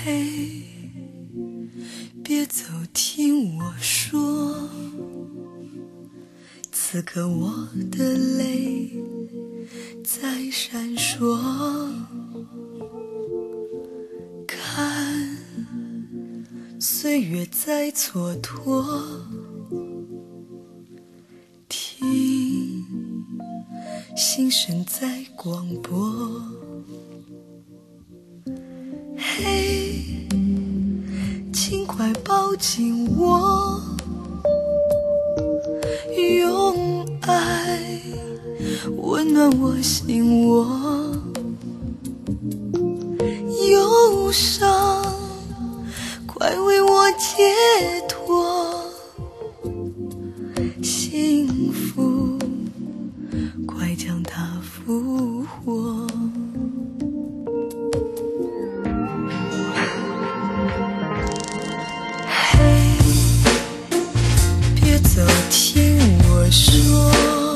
嘿，别走，听我说，此刻我的泪在闪烁，看岁月在蹉跎，听心声在广播。嘿，请快抱紧我，用爱温暖我心窝，忧伤快为我解脱，幸福快将它复活。嘿，别走，听我说，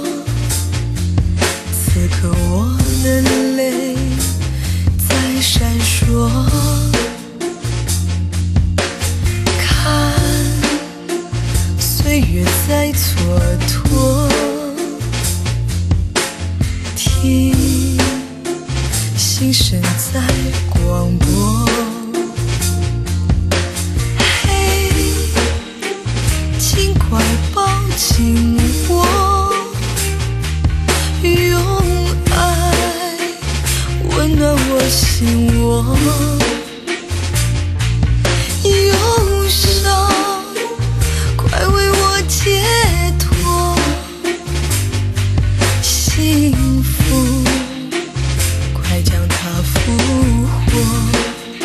此刻我的泪在闪烁，看岁月在蹉跎，听心声在广播。嘿，请快抱紧我，用爱温暖我心窝，忧伤快为我解脱，幸福快将它复活。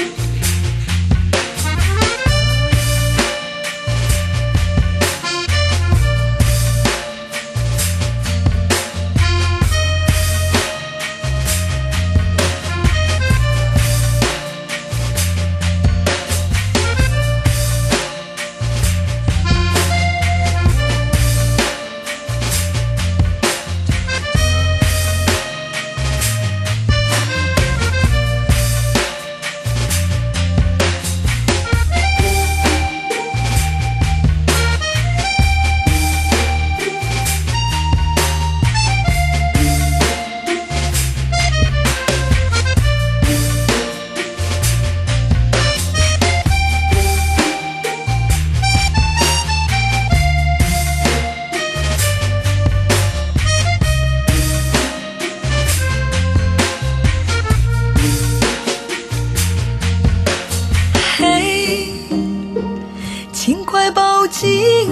请快抱紧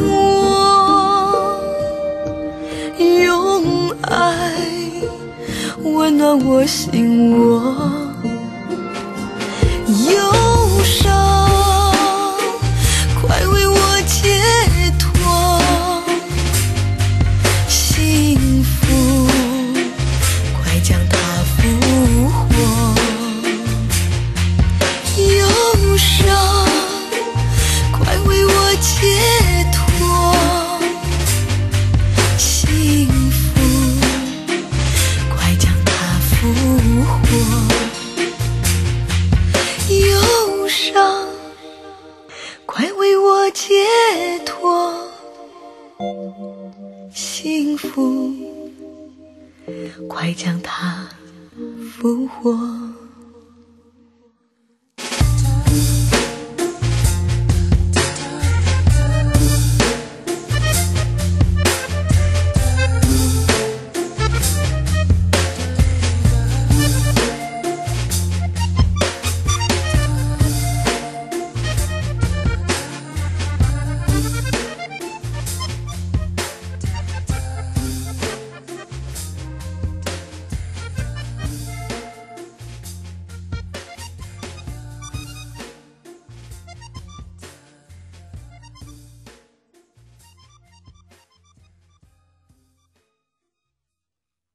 我，用爱温暖我心窝，忧伤快为我解脱，幸福快将它复活，忧伤快为我解脱，幸福快将它复活，忧伤快为我解脱，幸福快将它复活。